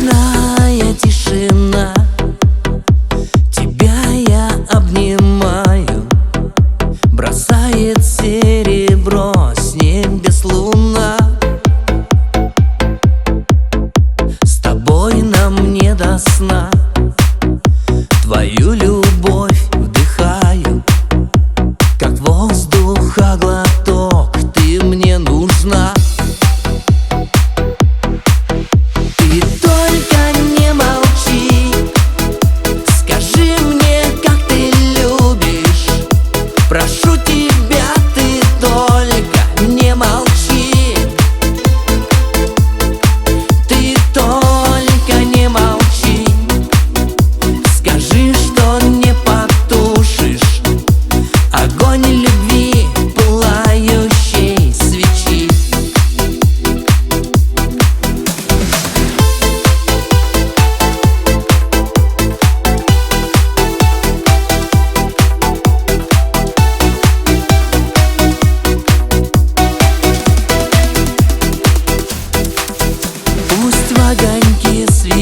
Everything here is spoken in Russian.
Ночная тишина, тебя я обнимаю, бросает серебро с небес луна. С тобой нам не до сна, твою любовь вдыхаю, как воздуха глоток, ты мне нужна. Ты только не молчи, скажи мне, как ты любишь. Прошу тебя, ты только не молчи. Ты только не молчи, скажи, что не потушишь огонь любви пылающей свечи. Пусть в огоньки свечи